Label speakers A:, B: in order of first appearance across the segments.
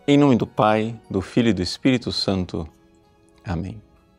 A: Em nome do Pai, do Filho e do Espírito Santo. Amém.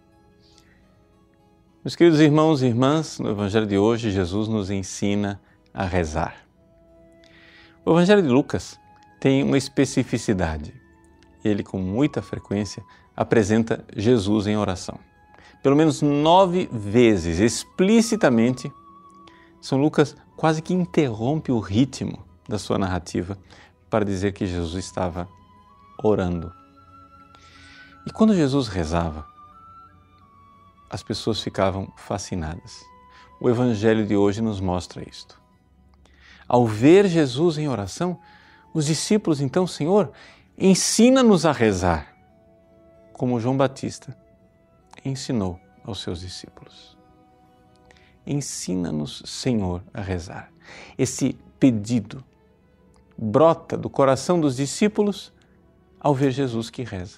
A: Meus queridos irmãos e irmãs, no Evangelho de hoje, Jesus nos ensina a rezar. O Evangelho de Lucas tem uma especificidade. Ele, com muita frequência, apresenta Jesus em oração. Pelo menos 9 vezes, explicitamente, São Lucas quase que interrompe o ritmo da sua narrativa para dizer que Jesus estava orando. E quando Jesus rezava, as pessoas ficavam fascinadas. O Evangelho de hoje nos mostra isto. Ao ver Jesus em oração, os discípulos então, Senhor, ensina-nos a rezar, como João Batista ensinou aos seus discípulos. Ensina-nos, Senhor, a rezar. Esse pedido brota do coração dos discípulos ao ver Jesus que reza.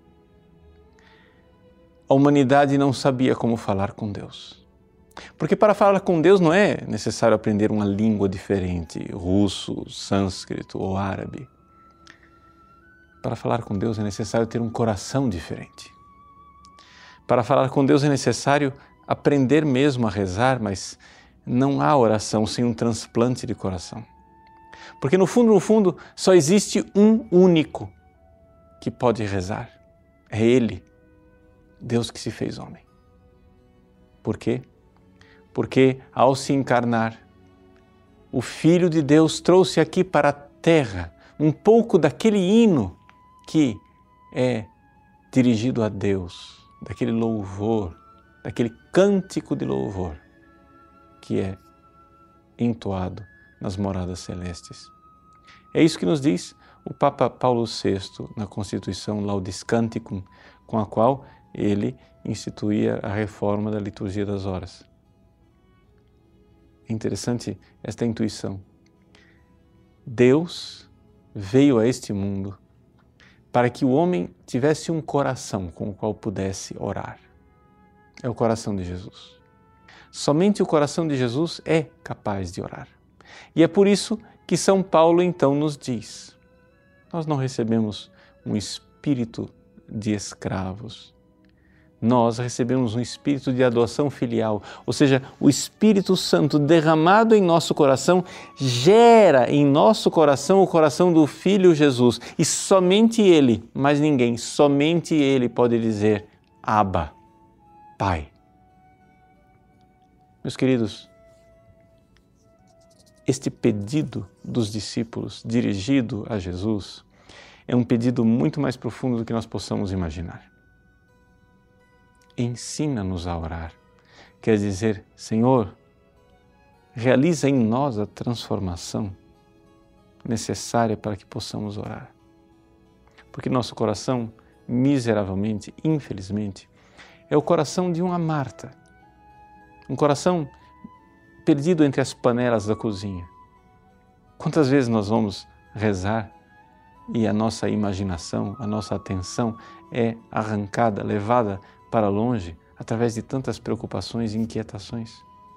A: A humanidade não sabia como falar com Deus. Porque para falar com Deus não é necessário aprender uma língua diferente, russo, sânscrito ou árabe. Para falar com Deus é necessário ter um coração diferente. Para falar com Deus é necessário aprender mesmo a rezar, mas não há oração sem um transplante de coração. Porque no fundo, só existe um único que pode rezar. É Ele, Deus que se fez homem. Por quê? Porque ao se encarnar, o Filho de Deus trouxe aqui para a terra um pouco daquele hino que é dirigido a Deus, daquele louvor, daquele cântico de louvor que é entoado nas moradas celestes. É isso que nos diz o Papa Paulo VI na Constituição Laudis Canticum, com a qual ele instituía a reforma da liturgia das horas. É interessante esta intuição. Deus veio a este mundo para que o homem tivesse um coração com o qual pudesse orar. É o coração de Jesus. Somente o coração de Jesus é capaz de orar. E é por isso que São Paulo então nos diz: nós não recebemos um espírito de escravos. Nós recebemos um espírito de adoção filial, ou seja, o Espírito Santo derramado em nosso coração gera em nosso coração o coração do Filho Jesus. E somente Ele, mais ninguém, somente Ele pode dizer Abba, Pai. Meus queridos, este pedido dos discípulos dirigido a Jesus é um pedido muito mais profundo do que nós possamos imaginar. Ensina-nos a orar. Quer dizer, Senhor, realiza em nós a transformação necessária para que possamos orar. Porque nosso coração, miseravelmente, infelizmente, é o coração de uma Marta. Um coração perdido entre as panelas da cozinha. Quantas vezes nós vamos rezar e a nossa imaginação, a nossa atenção é arrancada, levada para longe através de tantas preocupações e inquietações?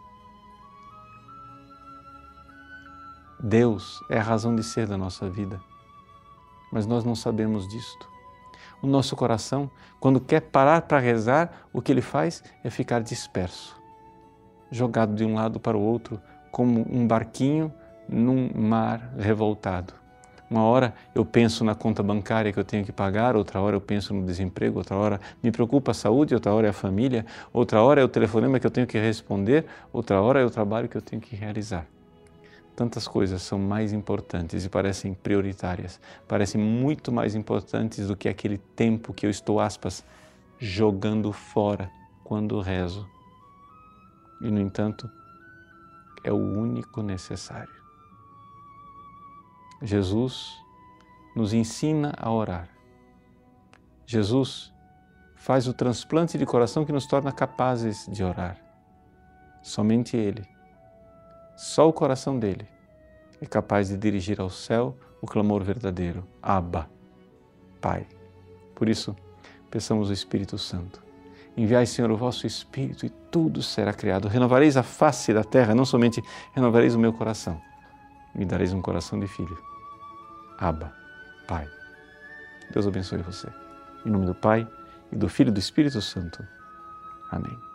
A: Deus é a razão de ser da nossa vida, mas nós não sabemos disto. O nosso coração, quando quer parar para rezar, o que ele faz é ficar disperso, jogado de um lado para o outro, como um barquinho num mar revoltado. Uma hora eu penso na conta bancária que eu tenho que pagar, outra hora eu penso no desemprego, outra hora me preocupa a saúde, outra hora é a família, outra hora é o telefonema que eu tenho que responder, outra hora é o trabalho que eu tenho que realizar. Tantas coisas são mais importantes e parecem prioritárias, parecem muito mais importantes do que aquele tempo que eu estou, aspas, jogando fora quando rezo. E, no entanto, é o único necessário. Jesus nos ensina a orar. Jesus faz o transplante de coração que nos torna capazes de orar. Somente Ele, só o coração dele, é capaz de dirigir ao céu o clamor verdadeiro, Abba, Pai. Por isso, peçamos o Espírito Santo. Enviai, Senhor, o vosso Espírito e tudo será criado. Renovareis a face da terra, não somente renovareis o meu coração, me dareis um coração de filho. Abba, Pai. Deus abençoe você. Em nome do Pai, e do Filho e do Espírito Santo. Amém.